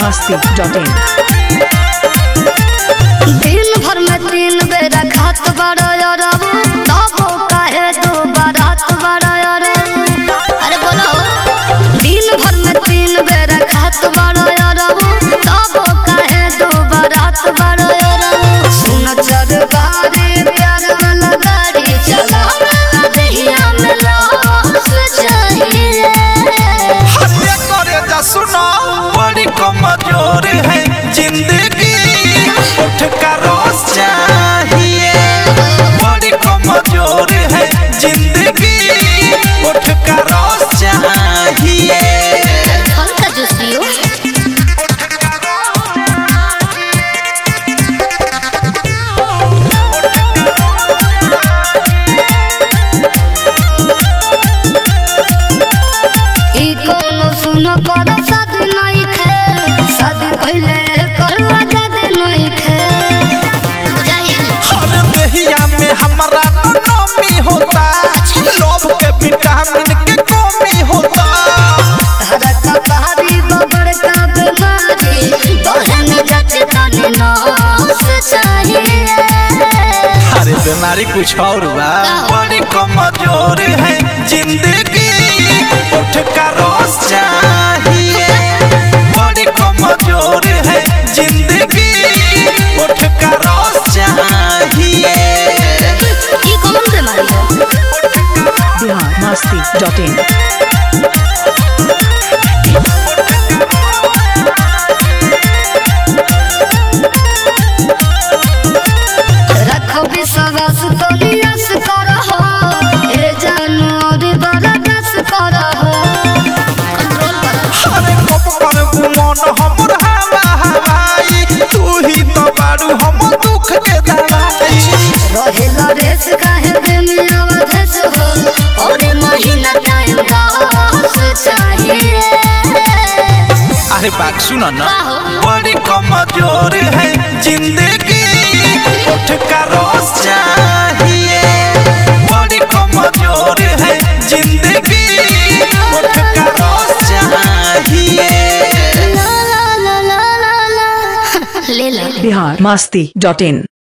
masti.in दिन भर में 3 बेरा खात बड़ा यारबू तबो काहे दो बारात बड़ा यारबू। अरे बोलो दिन भर में 3 बेरा खात बड़ा यारबू तबो काहे दो बारात बड़ा यारबू। सुन चरबारे प्यार वाला गाड़ी चला दहिया में लौस चाहिए। हरे करे जा सुनो बड़ी कमजोर है जिंदगी उठ का रोज चाहिए। बड़ी कमजोर है जिंदगी उठ का रोज चाहिए। फल का जूस पियो। ई कोनो सुनो कर शादी नहीं खे शादी पहले करवा जादे नहीं खे हर दहिया में हमारा नमी होता लोभ के विटामिन के कमी होता। हरा का बाहरी बगड़ का बीमारी बहन जाते तने नौस चाहिए। अरे बीमारी कुछ और बा। बड़ी कमजोर है जिंदगी उठ का रोज चाहिए। बड़ी कमजोर है जिंदगी उठ का रोज चाहिए। ई कौन बीमारी है? Bihar masti.in रखो विश्वास तो नियस करहो ए जानू और बरदास करहो। कंट्रोल करो। अरे कब कर मन हमर हवा हवाई तू ही तो बारू हम दुख के दवाई। रहेला रेस काहे में अवधस हो और महीना टाइम दास चाहिए। अरे बात सुनो ना का हो? बड़ी कमजोर है जिंदगी उठ का रोज चाहिए। बड़ी कमजोर है जिंदगी उठ का रोज चाहिए। ला ला ला ला ला ला ले ला। Bihar masti.in